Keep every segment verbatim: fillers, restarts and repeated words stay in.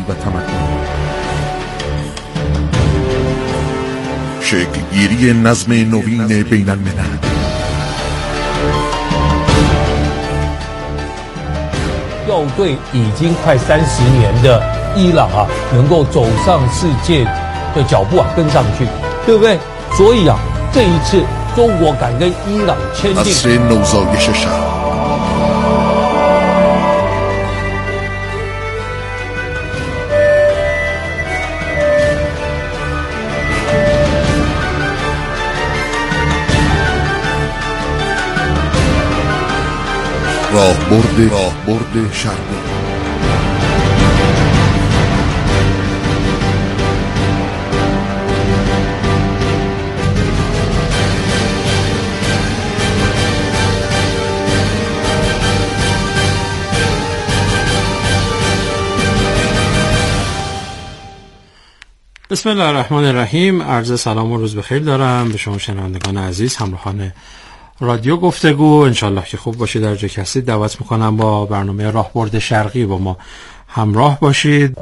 و تمدن. شکل‌گیری نظم نوین بین الملل. 要对已经快三十年的伊朗啊，能够走上世界的脚步啊，跟上去，对不对？所以啊，这一次中国敢跟伊朗签订。 عصر نوزایش شهر. راهبرد راهبرد شرقی. بسم الله الرحمن الرحیم. عرض سلام و روز بخیر دارم به شما شنوندگان عزیز، همراهان رادیو گفتگو. انشالله که خوب باشید. در جا کسی دعوت میکنم با برنامه راهبرد شرقی با ما همراه باشید.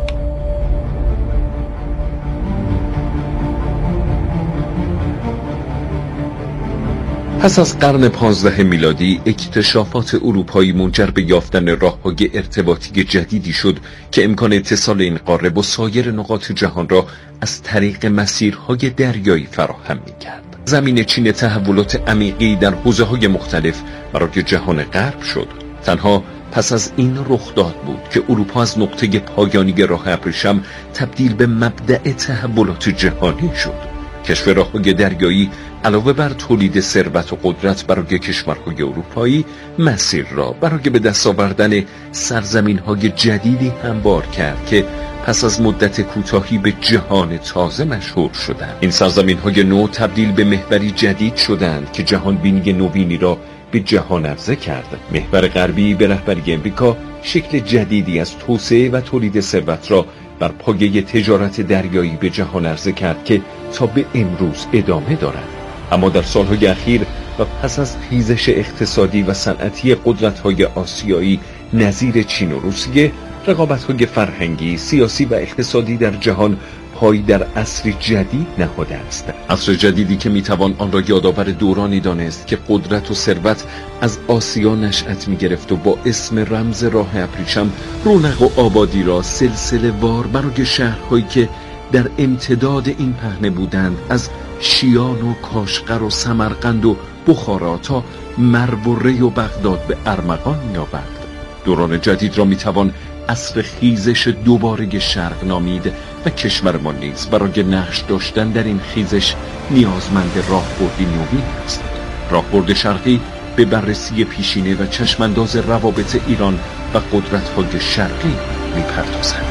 پس از قرن پانزده میلادی اکتشافات اروپایی منجر به یافتن راه‌های ارتباطی جدیدی شد که امکان اتصال این قاره با سایر نقاط جهان را از طریق مسیرهای دریایی فراهم می‌کرد. زمین چین تحولات عمیقی در حوزه‌های مختلف برای جهان غرب شد. تنها پس از این رخداد بود که اروپا از نقطه پایانی راه ابریشم تبدیل به مبدأ تحولات جهانی شد. کشف راه‌های دریایی علاوه بر تولید ثروت و قدرت برای کشورهای اروپایی، مسیر را برای به دست آوردن سرزمین‌های جدیدی هموار کرد که پس از مدت کوتاهی به جهان تازه مشهور شدند. این سرزمین‌های نو تبدیل به محوری جدید شدند که جهان بینی نوینی را به جهان عرضه کرد. محور غربی به رهبری امریکا شکل جدیدی از توسعه و تولید ثروت را بر پایه تجارت دریایی به جهان عرضه کرد که تا به امروز ادامه دارد. اما در سالهای اخیر و پس از خیزش اقتصادی و صنعتی قدرت‌های آسیایی نظیر چین و روسیه، رقابت‌های فرهنگی، سیاسی و اقتصادی در جهان پای در عصر جدید نهاده است. عصر جدیدی که میتوان آن را یادآور دورانی دانست که قدرت و ثروت از آسیا نشأت میگرفت و با اسم رمز راه ابریشم رونق و آبادی را سلسله وار برای شهرهایی که در امتداد این پهنه بودند، از شیان و کاشغر و سمرقند و بخارا تا مرو و ری و بغداد به ارمغان می‌آورد. دوران جدید را میتوان عصر خیزش دوباره شرق نامید و کشور ما نیز برای نقش داشتن در این خیزش نیازمند راهبردی نوین است. راهبرد شرقی به بررسی پیشینه و چشمانداز روابط ایران و قدرت‌های شرقی می‌پردازد.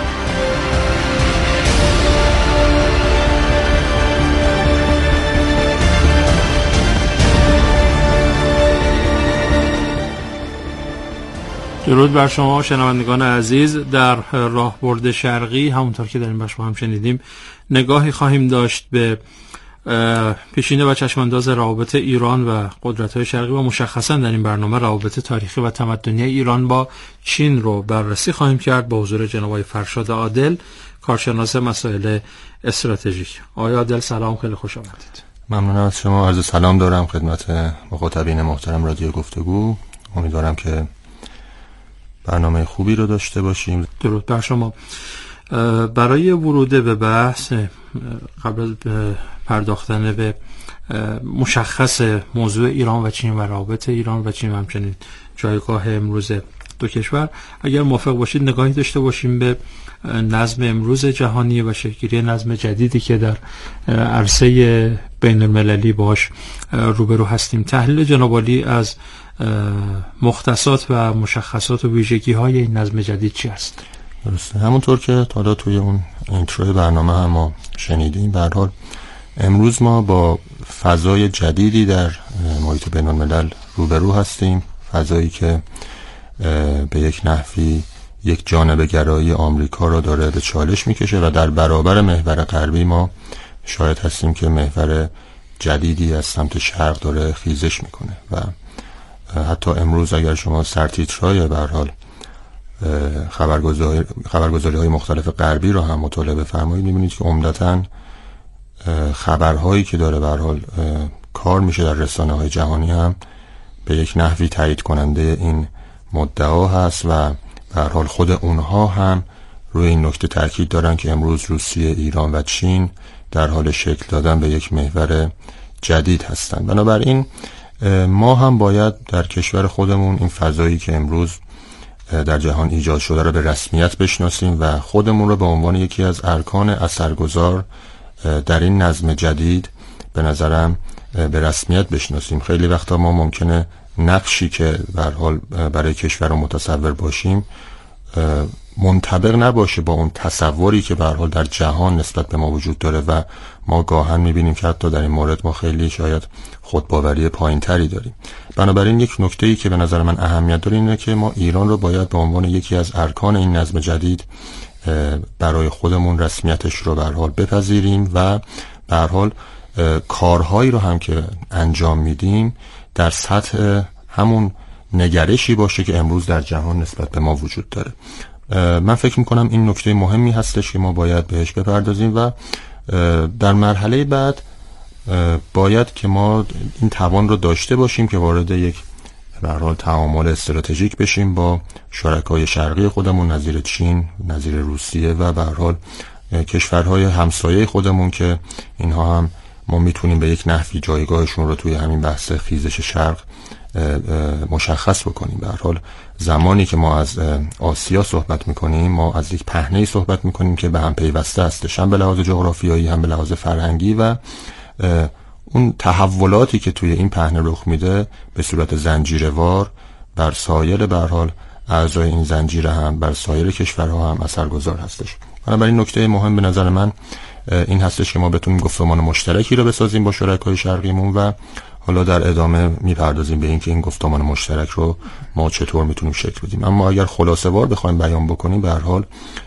درود بر شما شنوندگان عزیز. در راهبرد شرقی همونطور که در این بخش با هم شنیدیم نگاهی خواهیم داشت به پیشینه و چشمانداز روابط ایران و قدرت‌های شرقی و مشخصا در این برنامه روابط تاریخی و تمدنی ایران با چین رو بررسی خواهیم کرد با حضور جناب آقای فرشاد عادل، کارشناس مسائل استراتژیک. آقای عادل سلام، خیلی خوش آمدید. ممنونم از شما. عرض سلام دارم خدمت مخاطبین محترم رادیو گفتگو. امیدوارم که برنامه خوبی رو داشته باشیم. درود بر شما. برای ورود به بحث، قبل از پرداختن به مشخص موضوع ایران و چین و روابط ایران و چین و همچنین جایگاه امروز دو کشور، اگر موافق باشید نگاهی داشته باشیم به نظم امروز جهانی و شکل‌گیری نظم جدیدی که در عرصه بین المللی باش روبرو هستیم. تحلیل جناب عالی از مختصات و مشخصات و ویژگی‌های این نظم جدید چی است؟ درسته، همونطور که حالا توی اون اینترو برنامه هم ما شنیدیم، به هر حال امروز ما با فضای جدیدی در محیط بین الملل روبرو هستیم. فضایی که به یک نحوی یک جانبه گرایی آمریکا را داره به چالش میکشه و در برابر محور غربی ما شاهد هستیم که محور جدیدی از سمت شرق داره خیزش میکنه و حتی امروز اگر شما سرتیترهای به هر حال خبرگزاری خبرگزاری های مختلف غربی رو هم مطالعه بفرمایید، می‌بینید که عمدتاً خبرهایی که داره به هر حال کار میشه در رسانه‌های جهانی هم به یک نحوی تایید کننده این مدعا هست و به هر حال خود اونها هم روی این نکته تاکید دارن که امروز روسیه، ایران و چین در حال شکل دادن به یک محور جدید هستند. بنابراین ما هم باید در کشور خودمون این فضایی که امروز در جهان ایجاد شده رو به رسمیت بشناسیم و خودمون رو به عنوان یکی از ارکان اثرگذار در این نظم جدید به نظرم به رسمیت بشناسیم. خیلی وقتا ما ممکنه نقشی که به هر حال برای کشور رو متصور باشیم منطبق نباشه با اون تصوری که به هر حال در جهان نسبت به ما وجود داره و ما گاهن میبینیم که حتی در این مورد ما خیلی شاید خودباوری پایینتری داریم. بنابراین یک نکته‌ای که به نظر من اهمیت داره اینه که ما ایران رو باید به عنوان یکی از ارکان این نظم جدید برای خودمون رسمیتش رو به هر حال بپذیریم و به هر حال کارهایی رو هم که انجام میدیم در سطح همون نگرشی باشه که امروز در جهان نسبت به ما وجود داره. من فکر میکنم این نکته مهمی هستش که ما باید بهش بپردازیم و در مرحله بعد باید که ما این توان رو داشته باشیم که وارد یک به هر حال تعامل استراتژیک بشیم با شرکای شرقی خودمون نظیر چین، نظیر روسیه و به هر حال کشورهای همسایه خودمون که اینها هم ما میتونیم به یک نحوی جایگاهشون رو توی همین بحث خیزش شرق مشخص بکنیم. به هر حال زمانی که ما از آسیا صحبت میکنیم ما از یک پهنه‌ای صحبت میکنیم که به هم پیوسته هستش، هم به لحاظ جغرافیایی هم به لحاظ فرهنگی و اون تحولاتی که توی این پهنه رخ میده به صورت زنجیروار بر سایر به هر حال اعضای این زنجیره هم بر سایر کشورها هم اثرگذار هستش. بنابراین نکته مهم به نظر من این هستش که ما بتونیم گفتمان مشترکی رو بسازیم با شرکای شرقیمون و حالا در ادامه میپردازیم به اینکه این گفتمان مشترک رو ما چطور میتونیم شکل بدیم. اما اگر خلاصه وار بخوایم بیان بکنیم به هر حال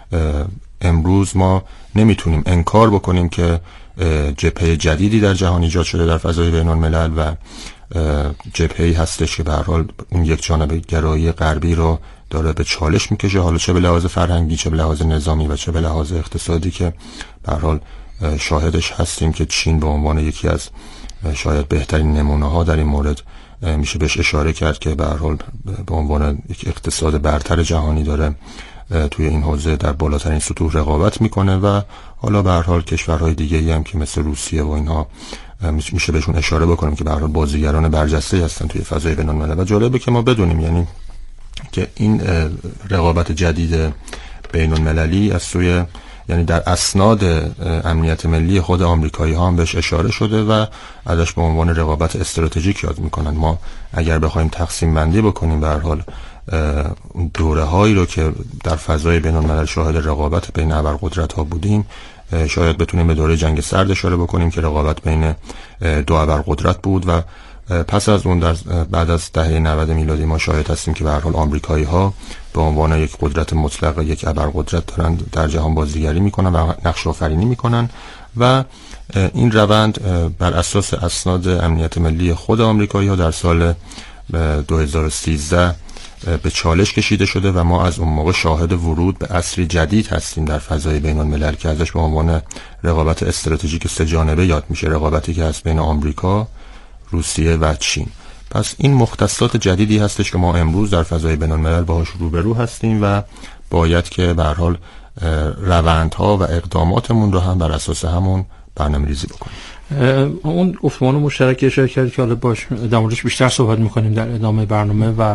امروز ما نمیتونیم انکار بکنیم که جبهه جدیدی در جهان ایجاد شده در فضای بین الملل و جبهه‌ای هستش که به هر حال اون یک جانبه گرایی غربی رو داره به چالش میکشه، حالا چه به لحاظ فرهنگی، چه به لحاظ نظامی و چه به لحاظ اقتصادی که به هر حال شاهدش هستیم که چین به عنوان یکی از شاید بهترین نمونه ها در این مورد میشه بهش اشاره کرد که به هر حال به عنوان یک اقتصاد برتر جهانی داره توی این حوزه در بالاترین سطوح رقابت میکنه و حالا به هر حال کشورهای دیگه‌ای هم که مثل روسیه و اینها میشه بهشون اشاره بکنیم که به هر حال بازیگران برجسته هستن توی فضای بین‌المللی. و جالبه که ما بدونیم یعنی که این رقابت جدید بین‌المللی از سوی یعنی در اسناد امنیت ملی خود آمریکایی ها هم بهش اشاره شده و ازش به عنوان رقابت استراتژیک یاد میکنن. ما اگر بخوایم تقسیم بندی بکنیم به هر حال دوره هایی رو که در فضای بین الملل شاهد رقابت بین ابرقدرت ها بودیم شاید بتونیم به دوره جنگ سرد اشاره بکنیم که رقابت بین دو ابرقدرت بود و پس از اون در بعد از دهه نود میلادی ما شاهد هستیم که به هر حال آمریکایی ها به عنوان یک قدرت مطلق یک ابرقدرت دارن در جهان بازیگری میکنن و نقش آفرینی میکنن و این روند بر اساس اسناد امنیت ملی خود آمریکایی ها در سال دو هزار و سیزده به چالش کشیده شده و ما از اون موقع شاهد ورود به عصری جدید هستیم در فضای بین الملل که ازش به عنوان رقابت استراتژیک سه جانبه یاد میشه، رقابتی که هست بین آمریکا، روسیه و چین. پس این مختصات جدیدی هستش که ما امروز در فضای بین الملل باهاش روبرو هستیم و باید که به هر حال روندها و اقداماتمون رو هم بر اساس همون برنامه‌ریزی بکنیم. اون گفتمان مشترک اشاره کردید که حالا باش در موردش بیشتر صحبت میکنیم در ادامه برنامه و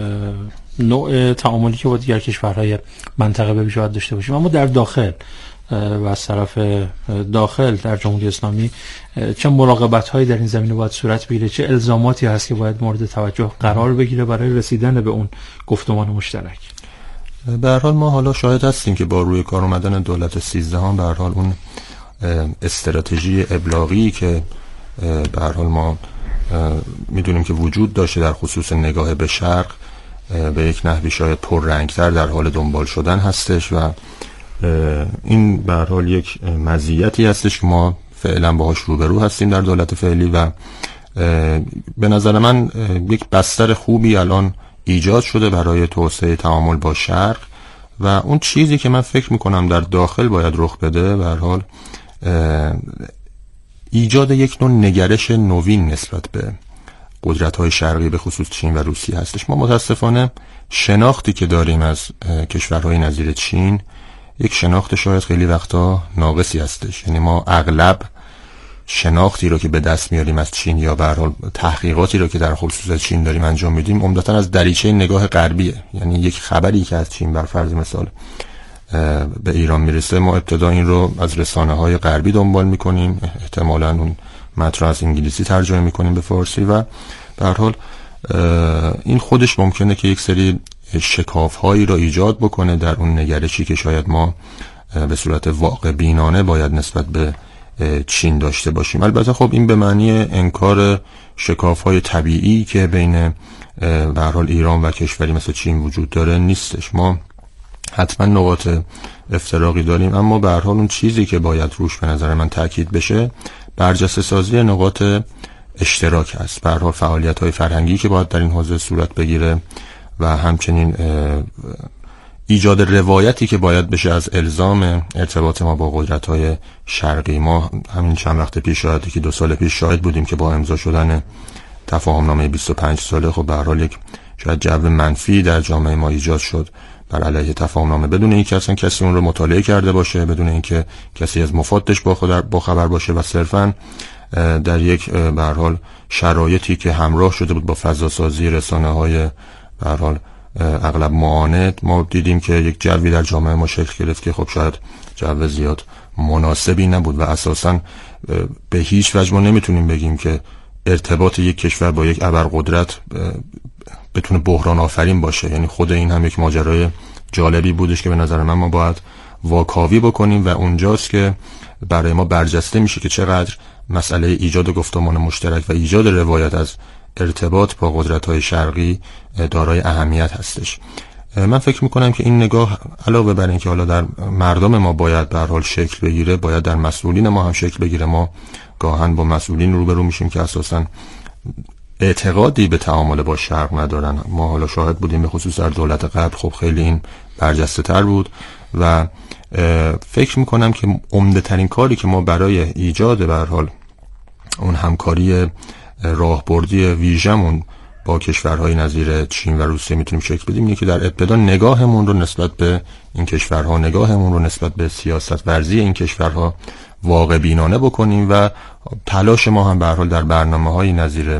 نوع تعاملی که با دیگر کشورهای منطقه به ویژه داشته باشیم. اما در داخل و از طرف داخل در جمهوری اسلامی چه مراقبت‌هایی در این زمینه باید صورت بگیره، چه الزاماتی هست که باید مورد توجه قرار بگیره برای رسیدن به اون گفتمان مشترک؟ به هر حال ما حالا شاهد هستیم که با روی کار اومدن دولت سیزدهم به هر حال اون استراتژی ابلاغی که به هر حال ما میدونیم که وجود داشته در خصوص نگاه به شرق به یک نحوی شاید پررنگتر در حال دنبال شدن هستش و این به هر حال یک مزیتی هستش که ما فعلا باهاش روبرو هستیم در دولت فعلی و به نظر من یک بستر خوبی الان ایجاد شده برای توسعه تعامل با شرق و اون چیزی که من فکر میکنم در داخل باید رخ بده به هر حال ایجاد یک نوع نگرش نوین نسبت به قدرت‌های شرقی به خصوص چین و روسیه هستش. ما متاسفانه شناختی که داریم از کشورهای نظیر چین یک شناخت شاید خیلی وقتا ناقصی هستش. یعنی ما اغلب شناختی رو که به دست میاریم از چین یا به هر حال تحقیقاتی رو که در خصوص چین داریم انجام میدیم عمدتاً از دریچه نگاه غربیه. یعنی یک خبری که از چین بر فرض مثال به ایران میرسه ما ابتدا این رو از رسانه‌های غربی دنبال میکنیم، احتمالاً اون متن از انگلیسی ترجمه میکنیم به فارسی و به هر حال این خودش ممکنه که یک سری شکاف‌هایی رو ایجاد بکنه در اون نگرشی که شاید ما به صورت واقع بینانه باید نسبت به چین داشته باشیم. البته خب این به معنی انکار شکاف‌های طبیعی که بین به هر حال ایران و کشوری مثل چین وجود داره نیستش. ما حتما نقاط افتراقی داریم، اما به هر حال اون چیزی که باید روش به نظر من تاکید بشه برجسته سازی نقاط اشتراک است. به هر حال فعالیت‌های فرهنگی که باید در این حوزه صورت بگیره و همچنین ایجاد روایتی که باید بشه از الزام ارتباط ما با قدرت‌های شرقی. ما همین چند وقت پیش شاید که دو سال پیش شاهد بودیم که با امضا شدن تفاهم‌نامه بیست و پنج ساله خب به هر حال یک شاید جو منفی در جامعه ما ایجاد شد بر علیه تفاهم‌نامه، بدون اینکه اصلا کسی اون رو مطالعه کرده باشه، بدون اینکه کسی از مفادش با خود با خبر باشه و صرفاً در یک به هر حال شرایطی که همراه شده بود با فضا سازی رسانه‌های به هر حال اغلب معاند، ما دیدیم که یک جوی در جامعه ما شکل گرفت که خب شاید جو زیاد مناسبی نبود و اساساً به هیچ وجه ما نمیتونیم بگیم که ارتباط یک کشور با یک ابرقدرت بتونه بحران آفرین باشه. یعنی خود این هم یک ماجرای جالبی بودش که به نظر من ما باید واکاوی بکنیم و اونجاست که برای ما برجسته میشه که چقدر مسئله ایجاد گفتمان مشترک و ایجاد روایت از ارتباط با قدرت‌های شرقی دارای اهمیت هستش. من فکر میکنم که این نگاه علاوه بر اینکه حالا در مردم ما باید به هر حال شکل بگیره، باید در مسئولین ما هم شکل بگیره. ما گاهن با مسئولین روبرو میشیم که اساساً اعتقادی به تعامل با شرق ندارن. ما حالا شاهد بودیم به خصوص در دولت قبل خب خیلی این برجسته تر بود و فکر میکنم که عمده ترین کاری که ما برای ایجاد به هر حال اون همکاری راهبردی ویژمون با کشورهای نظیر چین و روسیه میتونیم شکل بدیم اینه که در ابتدا نگاهمون رو نسبت به این کشورها، نگاهمون رو نسبت به سیاست ورزی این کشورها واقع بینانه بکنیم و تلاش ما هم به هر حال در برنامه‌های نظیر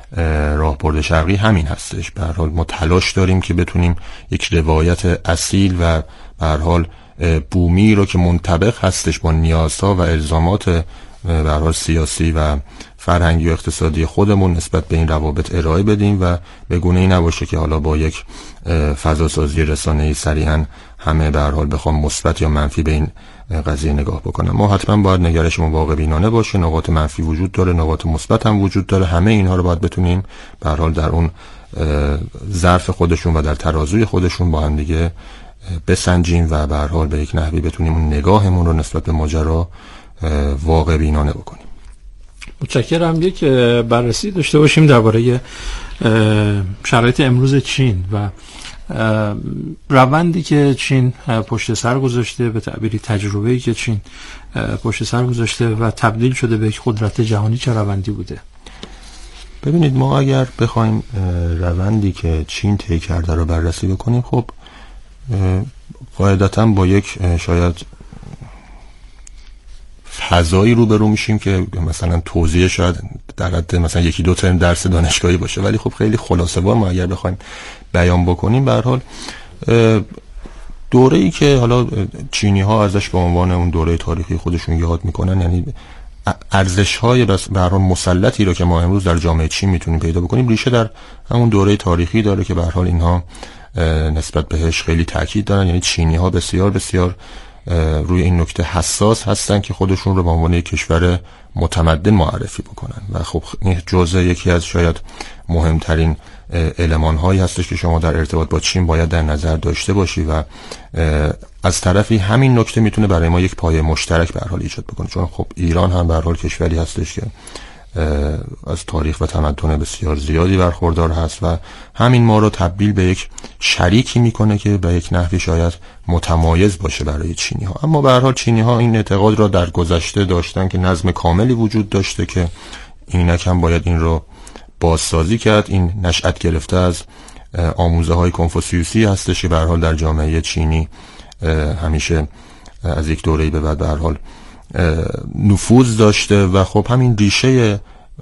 راهبرد شرقی همین هستش. به هر حال ما تلاش داریم که بتونیم یک روایت اصیل و به هر حال بومی رو که منطبق هستش با نیازها و الزامات به هر حال سیاسی و فرهنگی و اقتصادی خودمون نسبت به این روابط ارائه بدیم و به گونه‌ای نباشه که حالا با یک فضا سازی رسانه‌ای صریحاً همه به هر حال بخوام مثبت یا منفی به این قضیه نگاه بکنم. ما حتما باید نگرشمون واقع بینانه باشه. نقاط منفی وجود داره، نقاط مثبت هم وجود داره. همه اینها رو باید بتونیم به هر حال در اون ظرف خودشون و در ترازوی خودشون با هم دیگه بسنجیم و به هر حال به یک نحوی بتونیم اون نگاهمون رو نسبت به ماجرا واقع بینانه بکنیم. متشکرم. یک بررسی داشته باشیم درباره شرایط امروز چین و روندی که چین پشت سر گذاشته، به تعبیری تجربه‌ای که چین پشت سر گذاشته و تبدیل شده به یک قدرت جهانی، چه روندی بوده؟ ببینید، ما اگر بخوایم روندی که چین طی کرده رو بررسی بکنیم، خب قاعدتاً با یک شاید فضایی روبرو میشیم که مثلا توضیح شاید در حد مثلا یکی دو ترم درس دانشگاهی باشه، ولی خب خیلی خلاصه وار ما اگر بخوایم بیان بکنیم، به هر حال دوره‌ای که حالا چینی ها ازش به عنوان اون دوره تاریخی خودشون یاد میکنن، یعنی ارزش‌های به هر حال مسلطی رو که ما امروز در جامعه چین میتونیم پیدا بکنیم، ریشه در همون دوره تاریخی داره که به هر حال اینها نسبت بهش خیلی تاکید دارن. یعنی چینی ها بسیار بسیار روی این نکته حساس هستن که خودشون رو به عنوان یک کشور متمدن معرفی بکنن و خب این جزء یکی از شاید مهمترین المان هایی هستش که شما در ارتباط با چین باید در نظر داشته باشی و از طرفی همین نکته میتونه برای ما یک پایه مشترک به هر حال ایجاد بکنه، چون خب ایران هم به هر حال کشوری هستش که از تاریخ و تمدن بسیار زیادی برخوردار هست و همین ما رو تبدیل به یک شریکی میکنه که به یک نحوی شاید متمایز باشه برای چینی ها. اما به هر حال چینی ها این اعتقاد را در گذشته داشتن که نظم کاملی وجود داشته که اینک هم باید این رو بازسازی کرد. این نشأت گرفته از آموزه های کنفوسیوسی هستش که به هر حال در جامعه چینی همیشه از یک دوره‌ای به بعد به هر حال نفوذ داشته و خب همین ریشه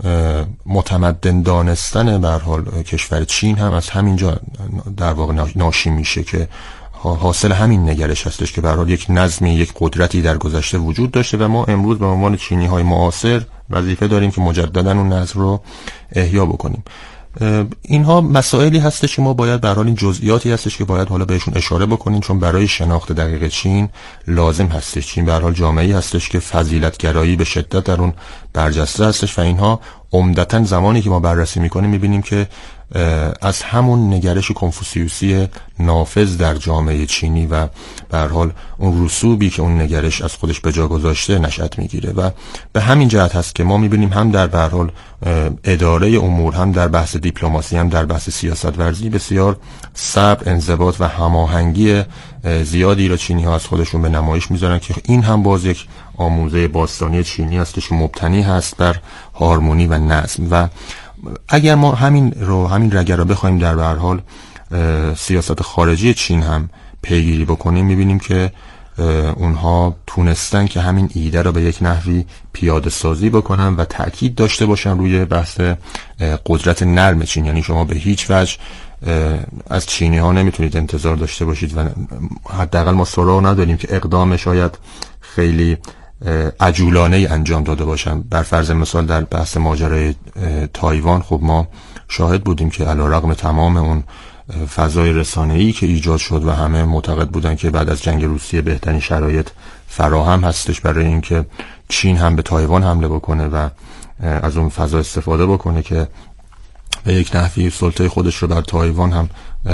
متمدن دانستن به هر حال کشور چین هم از همینجا در واقع ناشی میشه که حاصل همین نگرش هستش که به هر حال یک نظمی، یک قدرتی در گذشته وجود داشته و ما امروز به عنوان چینی های معاصر وظیفه داریم که مجددا اون نظم رو احیا بکنیم. اینها مسائلی هستش که ما باید به هر حال این جزئیاتی هستش که باید حالا بهشون اشاره بکنیم، چون برای شناخت دقیق چین لازم هستش. چین به هر حال جامعه‌ای هستش که فضیلت‌گرایی به شدت در اون برجسته هستش و اینها عمدتاً زمانی که ما بررسی می‌کنیم می‌بینیم که از همون نگرش کنفوسیوسی نافذ در جامعه چینی و به هر حال اون رسوبی که اون نگرش از خودش به جا گذاشته نشأت میگیره و به همین جهت هست که ما میبینیم هم در به هر حال اداره امور، هم در بحث دیپلماسی، هم در بحث سیاست ورزی بسیار صبر، انضباط و هماهنگی زیادی را چینی ها از خودشون به نمایش میذارن که این هم باز یک آموزه باستانی چینی هستش که مبتنی هست بر هارمونی و نظم. و اگر ما همین رو همین رگه رو بخوایم در به هر حال سیاست خارجی چین هم پیگیری بکنیم میبینیم که اونها تونستن که همین ایده رو به یک نحوی پیاده سازی بکنن و تأکید داشته باشن روی بحث قدرت نرم چین. یعنی شما به هیچ وجه از چینی ها نمیتونید انتظار داشته باشید و حداقل ما سراغ نداریم که اقدام شاید خیلی عجولانه انجام داده باشن. بر فرض مثال در بحث ماجرای تایوان خب ما شاهد بودیم که علیرغم تمام اون فضای رسانه‌ای که ایجاد شد و همه معتقد بودن که بعد از جنگ روسیه بهترین شرایط فراهم هستش برای اینکه چین هم به تایوان حمله بکنه و از اون فضا استفاده بکنه که به یک نحوی سلطه خودش رو بر تایوان هم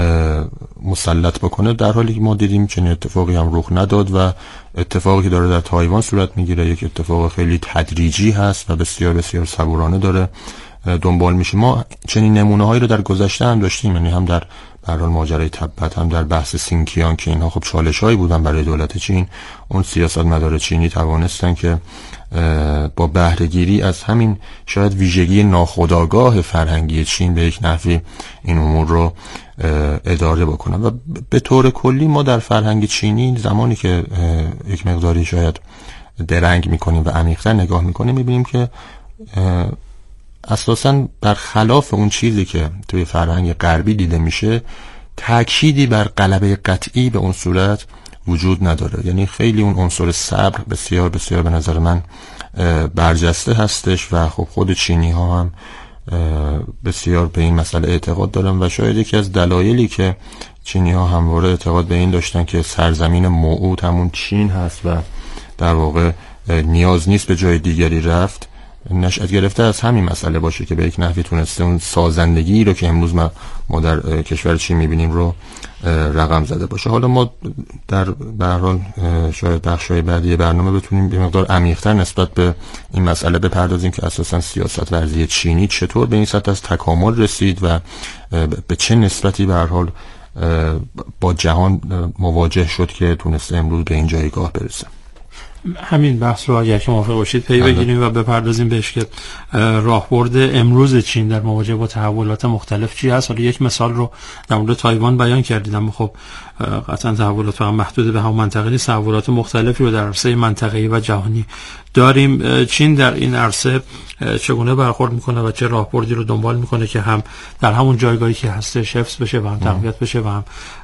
مسلط بکنه، در حالی که ما دیدیم چنین اتفاقی هم رخ نداد و اتفاقی که داره در تایوان صورت میگیره یک اتفاق خیلی تدریجی هست و بسیار بسیار صبورانه داره دنبال میشه. ما چنین نمونه هایی رو در گذشته هم داشتیم، یعنی هم در به هر حال ماجرای تبت، هم در بحث سینکیان که اینها خب چالش هایی بودن برای دولت چین. اون سیاست مدار چینی توانستن که با بهره‌گیری از همین شاید ویژگی ناخودآگاه فرهنگی چین به یک نحوی این امور رو اداره بکنن. و به طور کلی ما در فرهنگ چینی زمانی که یک مقداری شاید درنگ میکنیم و عمیق‌تر نگاه میکنیم میبینیم که اساساً برخلاف اون چیزی که توی فرهنگ غربی دیده میشه تأکیدی بر غلبه قطعی به اون صورت وجود نداره. یعنی خیلی اون عنصر صبر بسیار بسیار به نظر من برجسته هستش و خب خود چینی ها هم بسیار به این مسئله اعتقاد دارن و شاید یکی از دلایلی که چینی ها همواره اعتقاد به این داشتن که سرزمین موعود همون چین هست و در واقع نیاز نیست به جای دیگری رفت نشأت گرفته از همین مسئله باشه که به یک نحوی تونسته اون سازندگی رو که امروز ما, ما در کشور چین میبینیم رو رقم زده باشه. حالا ما در به هر حال شاید بخش‌های بعدی برنامه بتونیم به مقدار عمیق‌تر نسبت به این مسئله بپردازیم که اساساً سیاست ورزی چینی چطور به این سطح از تکامل رسید و به چه نسبتی به هر حال با جهان مواجه شد که تونسته امروز به این جایگاه برسه. همین بحث رو اگر که موافق باشید پی بگیریم و بپردازیم بهش که راهبرد امروز چین در مواجهه با تحولات مختلف چی هست. حالا یک مثال رو در مورد تایوان بیان کردید، اما خب قطعا تحولات فقط محدود به همون منطقه نیست، تحولات مختلفی رو در عرصه منطقه‌ای و جهانی داریم. چین در این عرصه چگونه برخورد میکنه و چه راهبردی رو دنبال میکنه که هم در همون جایگاهی که هستش حفظ بشه و هم تقویت بشه و هم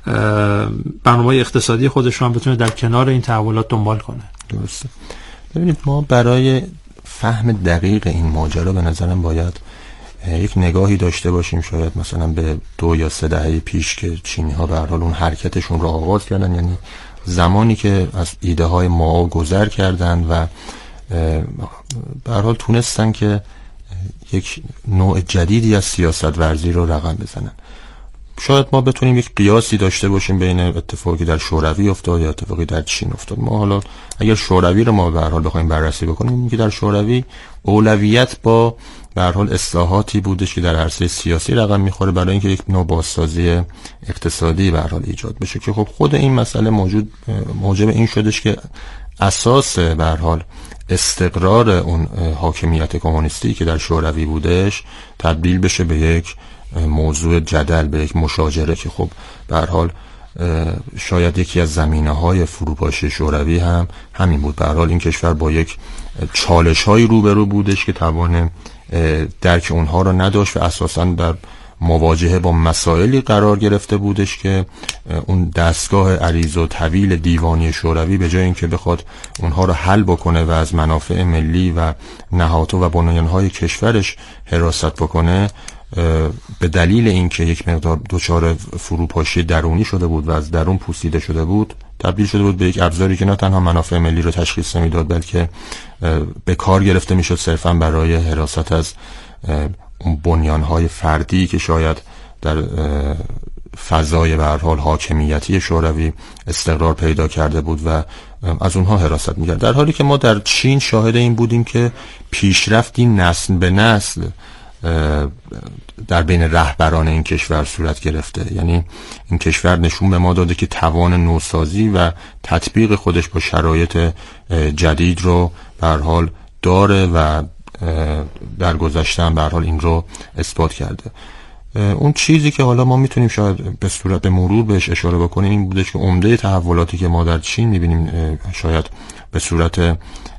برنامه اقتصادی خودش رو هم بتونه در کنار این تحولات دنبال کنه؟ درسته. ببینید ما برای فهم دقیق این ماجرا به نظرم باید یک نگاهی داشته باشیم شاید مثلا به دو یا سه دهه پیش که چینی ها به هر حال اون حرکتشون رو آغاز کردن، یعنی زمانی که از ایده های مائو گذر کردن و به هر حال تونستن که یک نوع جدیدی از سیاست ورزی رو رقم بزنن. شاید ما بتونیم یک قیاسی داشته باشیم بین اتفاقی در شوروی افتاد یا اتفاقی در چین افتاد. ما حالا اگر شوروی رو ما به هر حال بخوایم بررسی بکنیم که در شوروی اولویت با به هر حال اصلاحاتی بودش که در عرصه سیاسی رقم میخوره برای اینکه یک نوع بازسازی اقتصادی به هر حال ایجاد بشه که خب خود این مسئله موجود موجب این شدش که اساس به هر حال استقرار اون حاکمیت کمونیستی که در شوروی بودش تبدیل بشه به یک موضوع جدل، به یک مشاجره که خب به هر حال شاید یکی از زمینه‌های فروپاشی شوروی هم همین بود. به هر حال این کشور با یک چالش‌هایی روبرو بودش که توان درک اونها را نداشت و اساساً در مواجهه با مسائلی قرار گرفته بودش که اون دستگاه عریض و طویل دیوانی شوروی به جای اینکه بخواد اونها رو حل بکنه و از منافع ملی و نهادها و بنیانهای کشورش حراست بکنه، به دلیل اینکه یک مقدار دچار فروپاشی درونی شده بود و از درون پوسیده شده بود، تبدیل شده بود به یک ابزاری که نه تنها منافع ملی رو تشخیص نمیداد بلکه به کار گرفته میشد صرفا برای حراست از اون بنیانهای فردی که شاید در فضای به هر حال حاکمیتی شوروی استقرار پیدا کرده بود و از اونها حراست می‌کرد. در حالی که ما در چین شاهد این بودیم که پیشرفتی نسل به نسل در بین رهبران این کشور صورت گرفته. یعنی این کشور نشون به ما داده که توان نوسازی و تطبیق خودش با شرایط جدید رو به هر حال داره و در گذشته هم به هر حال این رو اثبات کرده. اون چیزی که حالا ما میتونیم شاید به صورت مرور بهش اشاره بکنیم این بودش که عمده تحولاتی که ما در چین میبینیم شاید به صورت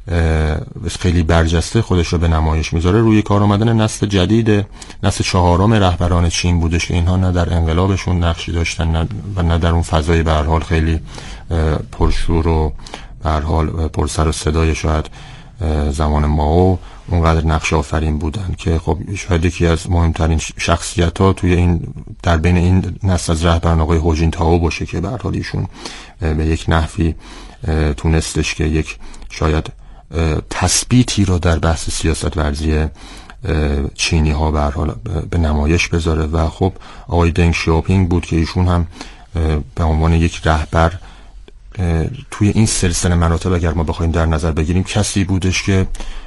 خیلی برجسته خودش رو به نمایش میذاره روی کار آمدن نسل جدید، نسل چهارم رهبران چین بودش که اینها نه در انقلابشون نقشی داشتن نه و نه در اون فضای به هر حال خیلی پرشور و به هر حال پر سر و صدای شاید زمان مائو اونقدر نقش آفرین بودن که خب شاید یکی از مهمترین شخصیت ها توی این در بین این نسل از رهبران آقای هو جینتائو باشه که به هر حال ایشون به یک نحوی تونستش که یک شاید تثبیتی رو در بحث سیاست ورزی چینی ها به هر حال به نمایش بذاره و خب آقای دنگ شیاوپینگ بود که ایشون هم به عنوان یک رهبر توی این سلسله مراتب اگر ما بخوایم در نظر بگیریم کسی بودش که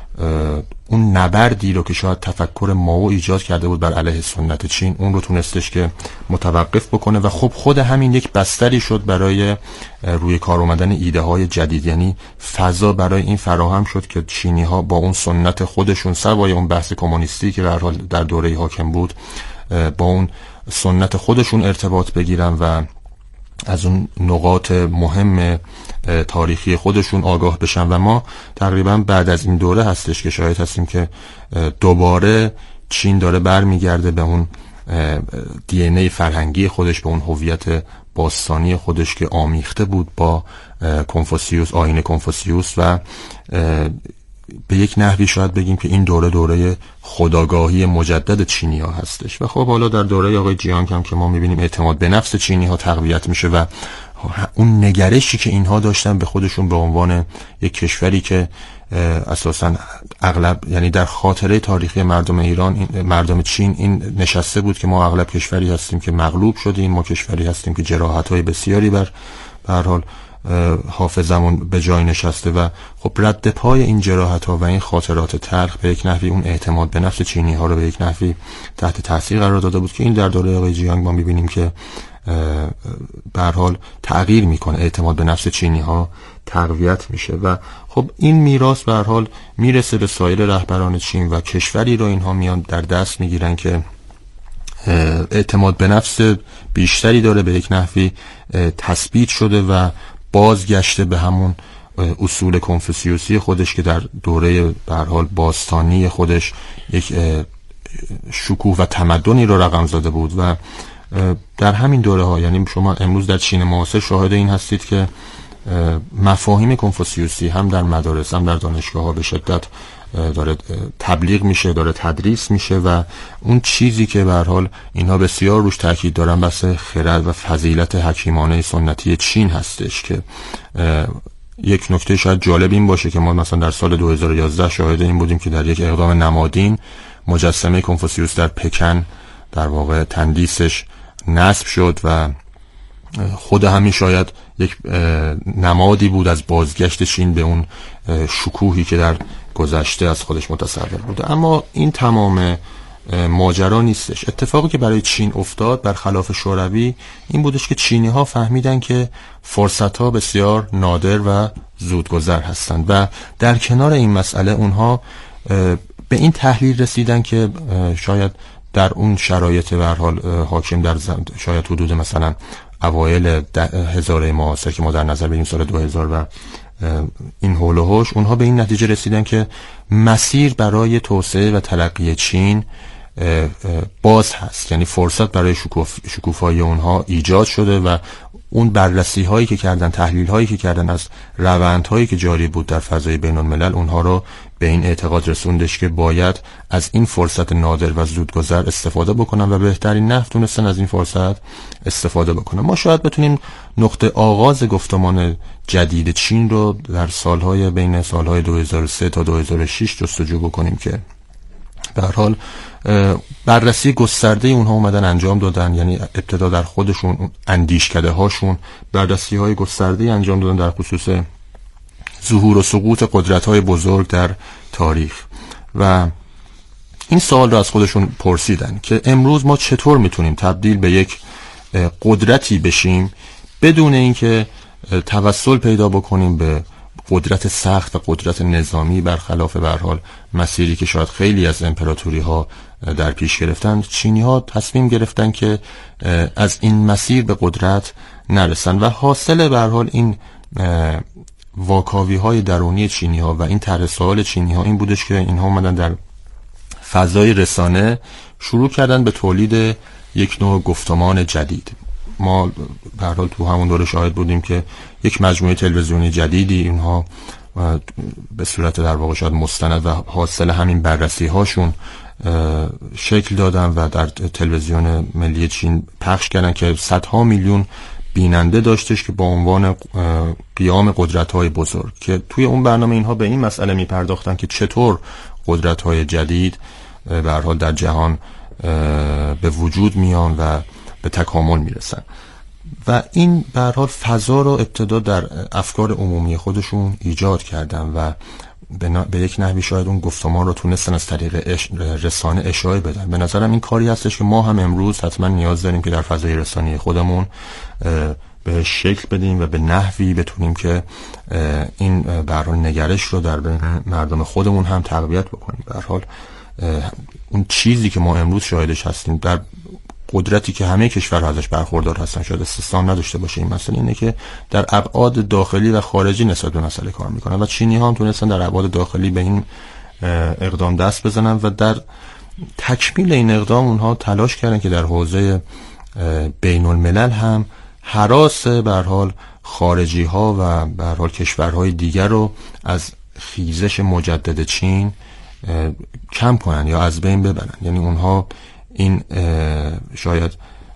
اون نبردی رو که شاید تفکر مائو ایجاد کرده بود بر علیه سنت چین اون رو تونستش که متوقف بکنه و خب خود همین یک بستری شد برای روی کار اومدن ایده های جدید. یعنی فضا برای این فراهم شد که چینی ها با اون سنت خودشون سوای اون بحث کمونیستی که به هر حال در دوره حاکم بود با اون سنت خودشون ارتباط بگیرن و از اون نقاط مهم تاریخی خودشون آگاه بشن و ما تقریبا بعد از این دوره هستش که شاید هستیم که دوباره چین داره برمیگرده به اون دی ان ای فرهنگی خودش، به اون هویت باستانی خودش که آمیخته بود با کنفوسیوس، آیین کنفوسیوس و به یک نحوی شاید بگیم که این دوره دوره خودآگاهی مجدد چینی ها هستش و خب حالا در دوره آقای جیانگ هم که ما میبینیم اعتماد به نفس چینی ها تقویت میشه و اون نگرشی که اینها داشتن به خودشون به عنوان یک کشوری که اساساً اغلب یعنی در خاطره تاریخی مردم ایران مردم چین این نشسته بود که ما اغلب کشوری هستیم که مغلوب شدیم، ما کشوری هستیم که جراحت‌های بسیاری بر به هر حال حافظمون به جای نشسته و خب رد پای این جراحت ها و این خاطرات تلخ به یک نحوی اون اعتماد به نفس چینی ها رو به یک نحوی تحت تاثیر قرار داده بود که این در دوره آقای جیانگ ما میبینیم که به هر حال تغییر میکنه، اعتماد به نفس چینی ها تقویت میشه و خب این میراث به هر حال میرسه به سایر رهبران چین و کشوری رو اینها میان در دست میگیرن که اعتماد به نفس بیشتری داره، به یک نحوی تثبیت شده و بازگشته به همون اصول کنفوسیوسی خودش که در دوره به هر حال باستانی خودش یک شکوه و تمدنی رو رقم زده بود و در همین دوره ها یعنی شما امروز در چین معاصر شاهد این هستید که مفاهیم کنفوسیوسی هم در مدارس هم در دانشگاه ها به شدت داره تبلیغ میشه، داره تدریس میشه و اون چیزی که به هر حال اینها بسیار روش تاکید دارن بحث خرد و فضیلت حکیمانه سنتی چین هستش که یک نکته شاید جالب این باشه که ما مثلا در سال دو هزار و یازده شاهد این بودیم که در یک اقدام نمادین مجسمه کنفوسیوس در پکن در واقع تندیسش نصب شد و خود همین شاید یک نمادی بود از بازگشت چین به اون شکوهی که در گذشته از خودش متصور بوده. اما این تمام ماجرا نیستش. اتفاقی که برای چین افتاد برخلاف شوروی این بودش که چینی ها فهمیدن که فرصت ها بسیار نادر و زودگذر هستند و در کنار این مسئله اونها به این تحلیل رسیدن که شاید در اون شرایط به هر حال حاکم در شاید حدود مثلا اوایل هزاره معاصر که ما در نظر بگیریم سال دو هزار و این حول و حوش، اونها به این نتیجه رسیدن که مسیر برای توسعه و ترقی چین باز هست، یعنی فرصت برای شکوف شکوفایی اونها ایجاد شده و اون بررسی هایی که کردن، تحلیل هایی که کردن از روند هایی که جاری بود در فضای بین الملل اونها رو به این اعتقاد رسوندش که باید از این فرصت نادر و زودگذر استفاده بکنن و بهترین نحو تونستن از این فرصت استفاده بکنن. ما شاید بتونیم نقطه آغاز گفتمان جدید چین رو در سالهای بین سالهای دو هزار و سه تا دو هزار و شش جستجو بکنیم که به هر حال بررسی گسترده اونها اومدن انجام دادن، یعنی ابتدا در خودشون اندیشکده هاشون بررسی های گسترده انجام دادن در خصوص ظهور و سقوط قدرت های بزرگ در تاریخ و این سوال رو از خودشون پرسیدن که امروز ما چطور میتونیم تبدیل به یک قدرتی بشیم بدون اینکه توسل پیدا بکنیم به قدرت سخت و قدرت نظامی، برخلاف به هر حال مسیری که شاید خیلی از امپراتوری ها در پیش گرفتن. چینی ها تصمیم گرفتن که از این مسیر به قدرت نرسن و حاصل به هر حال این واکاوی های درونی چینی ها و این طرح سوال چینی ها این بودش که اینها اومدن در فضای رسانه شروع کردن به تولید یک نوع گفتمان جدید. ما به هر حال تو همون دوره شاهد بودیم که یک مجموعه تلویزیونی جدیدی اینها به صورت در واقع شاید مستند و حاصل همین بررسی هاشون شکل دادن و در تلویزیون ملی چین پخش کردن که صدها میلیون بیننده داشتش که با عنوان قیام قدرت‌های بزرگ، که توی اون برنامه اینها به این مسئله می‌پرداختن که چطور قدرت‌های جدید به هر حال در جهان به وجود میان و به تکامل میرسن و این به هر حال فضا رو ابتدا در افکار عمومی خودشون ایجاد کردن و به, به یک نحوی شاید اون گفتمان رو تونستن از طریق اش... رسانه اشاعه بدن. به نظرم این کاری هستش که ما هم امروز حتما نیاز داریم که در فضای رسانه‌ای خودمون به شکل بدیم و به نحوی بتونیم که این به هر حال نگرش رو در بین مردم خودمون هم تقویت بکنیم. به هر حال اون چیزی که ما امروز شاهدش هستیم در قدرتی که همه کشورها ازش برخوردار هستن، شاید استثنا نداشته باشه این مسئله، اینه که در ابعاد داخلی و خارجی نسبت به مسئله کار میکنن و چینی ها هم تونستن در ابعاد داخلی به این اقدام دست بزنن و در تکمیل این اقدام اونها تلاش کردن که در حوزه بین الملل هم هراس به هر حال خارجی ها و به هر حال کشورهای دیگر رو از خیزش مجدد چین کم کنن یا از بین ببرن. یعنی اونها این شاید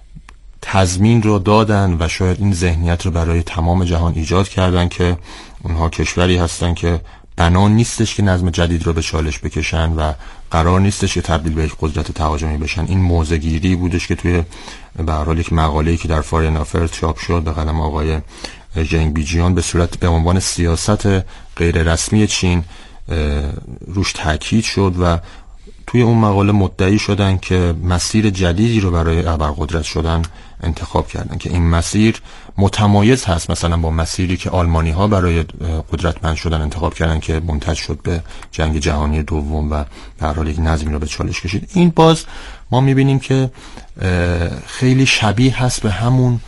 تضمین رو دادن و شاید این ذهنیت رو برای تمام جهان ایجاد کردن که اونها کشوری هستن که بنا نیستش که نظم جدید رو به چالش بکشن و قرار نیستش که تبدیل به یک قدرت تهاجمی بشن. این موضع‌گیری بودش که توی به هر حال یک مقاله‌ای که در فارین افیرز چاپ شد به قلم آقای ژنگ بیجیان به صورت به عنوان سیاست غیر رسمی چین روش تاکید شد و توی اون مقاله مدعی شدن که مسیر جدیدی رو برای ابرقدرت شدن انتخاب کردن که این مسیر متمایز هست مثلا با مسیری که آلمانی ها برای قدرتمند شدن انتخاب کردن که منتج شد به جنگ جهانی دوم و به هر حال یک نظمی رو به چالش کشید. این باز ما میبینیم که خیلی شبیه هست به همون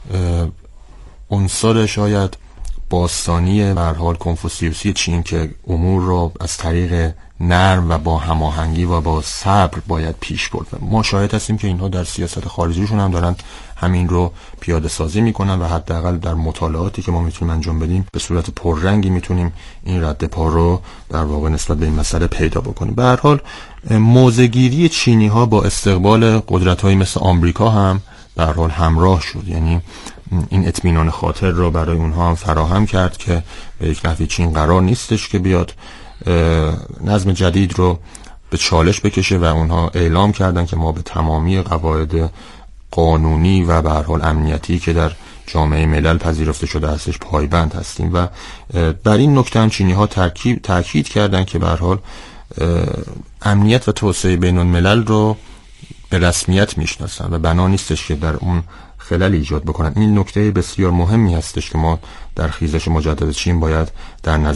عنصر شاید باستانی به هر حال کنفوسیوسی چین که امور رو از طریق نرم و با هماهنگی و با صبر باید پیش برد. ما شاهد هستیم که اینها در سیاست خارجیشون هم دارن همین رو پیاده سازی میکنن و حداقل در مطالعاتی که ما میتونیم انجام بدیم به صورت پررنگی میتونیم این رد پا رو در واقع نسبت به این مسئله پیدا بکنیم. به هر حال موضع‌گیری چینی ها با استقبال قدرت‌هایی مثل آمریکا هم به هر حال همراه شد، یعنی این اطمینان خاطر رو برای اونها هم فراهم کرد که به یک نحوی چین قرار نیستش که بیاد نظم جدید رو به چالش بکشه و اونها اعلام کردن که ما به تمامی قواعد قانونی و به هر حال امنیتی که در جامعه ملل پذیرفته شده هستش پایبند هستیم و بر این نکته هم چینی ها تاکید تاکید کردن که به هر حال امنیت و توسعه بین الملل رو به رسمیت میشناسن و بنا نیستش که در اون خلل ایجاد بکنن. این نکته بسیار مهمی هستش که ما در خیزش مجدد چین باید در نظر